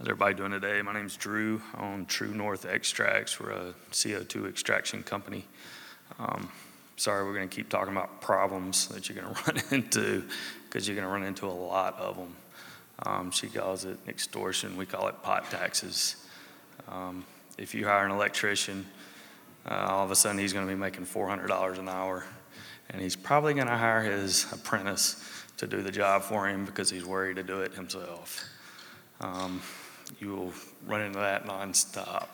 How's everybody doing today? My name's Drew. I own True North Extracts. We're a CO2 extraction company. Sorry, we're going to keep talking about problems that you're going to run into because you're going to run into a lot of them. She calls it extortion. We call it pot taxes. If you hire an electrician, all of a sudden he's going to be making $400 an hour, and he's probably going to hire his apprentice to do the job for him because he's worried to do it himself. You will run into that nonstop.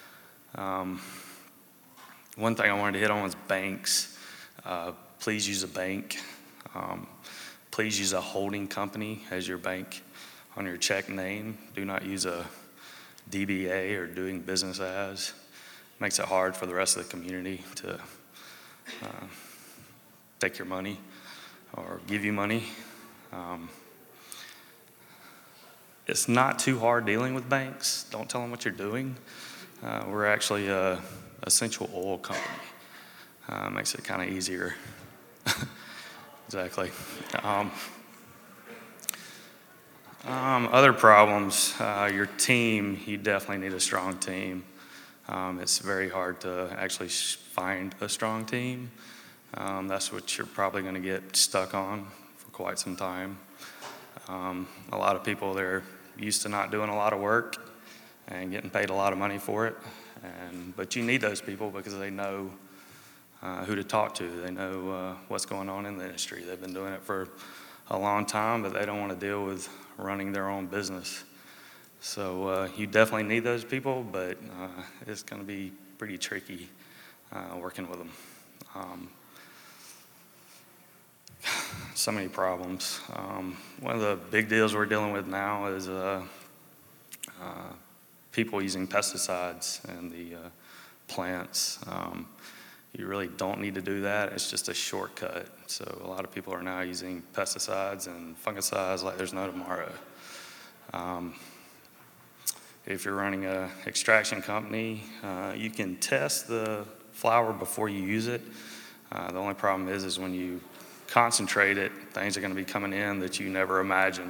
One thing I wanted to hit on was banks. Please use a bank. Please use a holding company as your bank on your check name. Do not use a DBA or doing business as. Makes it hard for the rest of the community to take your money or give you money. It's not too hard dealing with banks. Don't tell them what you're doing. We're actually a essential oil company. Makes it kind of easier. Exactly. Other problems, your team, you definitely need a strong team. It's very hard to actually find a strong team. That's what you're probably going to get stuck on for quite some time. A lot of people, they're used to not doing a lot of work and getting paid a lot of money for it. But you need those people because they know who to talk to. They know what's going on in the industry. They've been doing it for a long time, but they don't want to deal with running their own business. So you definitely need those people, but it's going to be pretty tricky working with them. So many problems. One of the big deals we're dealing with now is people using pesticides in the plants. You really don't need to do that. It's just a shortcut. So a lot of people are now using pesticides and fungicides like there's no tomorrow. If you're running an extraction company, you can test the flour before you use it. The only problem is when you concentrate it, things are going to be coming in that you never imagined.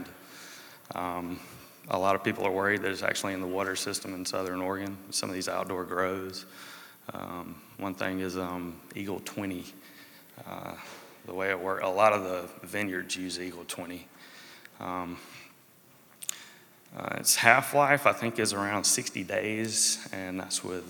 A lot of people are worried that it's actually in the water system in Southern Oregon, some of these outdoor grows. One thing is Eagle 20. The way it works, a lot of the vineyards use Eagle 20. Its half-life, I think, is around 60 days, and that's with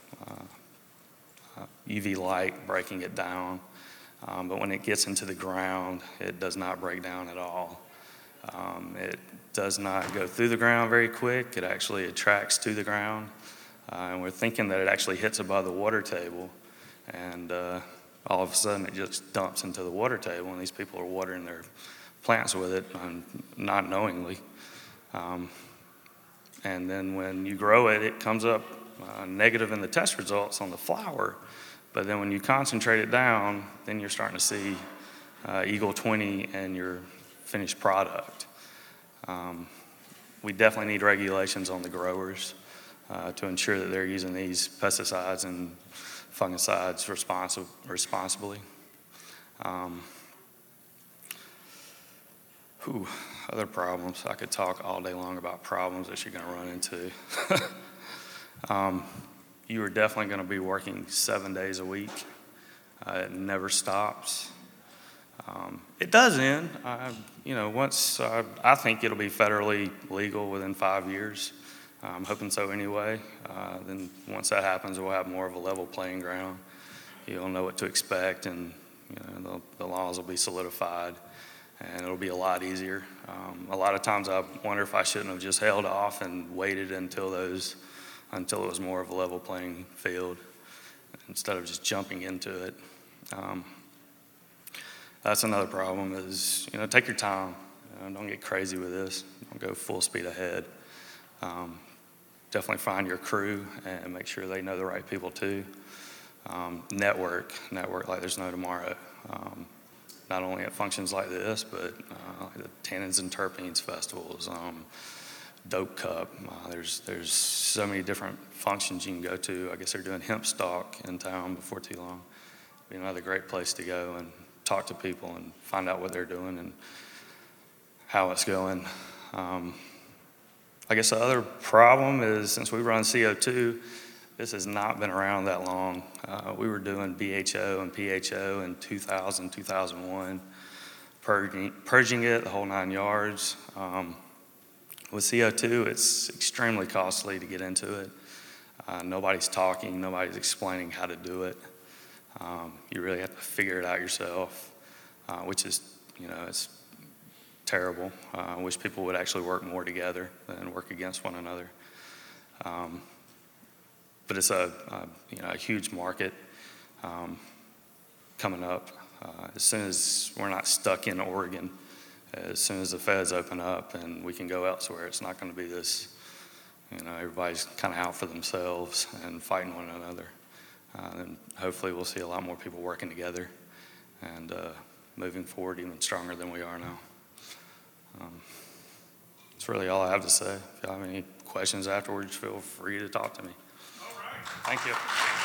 UV light breaking it down. But when it gets into the ground, it does not break down at all. It does not go through the ground very quick. It actually attracts to the ground. And we're thinking that it actually hits above the water table. And all of a sudden, it just dumps into the water table. And these people are watering their plants with it not knowingly. And then when you grow it, it comes up negative in the test results on the flour. But then when you concentrate it down, then you're starting to see Eagle 20 and your finished product. We definitely need regulations on the growers to ensure that they're using these pesticides and fungicides responsibly. Other problems. I could talk all day long about problems that you're going to run into. You are definitely going to be working 7 days a week. It never stops. It does end. Once I think it'll be federally legal within 5 years. I'm hoping so anyway. Then once that happens, we'll have more of a level playing ground. You'll know what to expect, and the laws will be solidified, and it'll be a lot easier. A lot of times I wonder if I shouldn't have just held off and waited until it was more of a level playing field instead of just jumping into it. That's another problem is, take your time. Don't get crazy with this. Don't go full speed ahead. Definitely find your crew and make sure they know the right people too. Network like there's no tomorrow. Not only at functions like this, but like the Tannins and Terpenes festivals, Dope Cup. There's so many different functions you can go to. I guess they're doing hemp stalk in town before too long. Be another great place to go and talk to people and find out what they're doing and how it's going. I guess the other problem is since we run CO2, this has not been around that long. We were doing BHO and PHO in 2000, 2001, purging it, the whole 9 yards. With CO2, it's extremely costly to get into it. Nobody's talking, nobody's explaining how to do it. You really have to figure it out yourself, which is, it's terrible. I wish people would actually work more together than work against one another. But it's a huge market coming up. As soon as we're not stuck in Oregon, as soon as the feds open up and we can go elsewhere, it's not going to be this, everybody's kind of out for themselves and fighting one another. And hopefully we'll see a lot more people working together and moving forward even stronger than we are now. That's really all I have to say. If you have any questions afterwards, feel free to talk to me. All right. Thank you.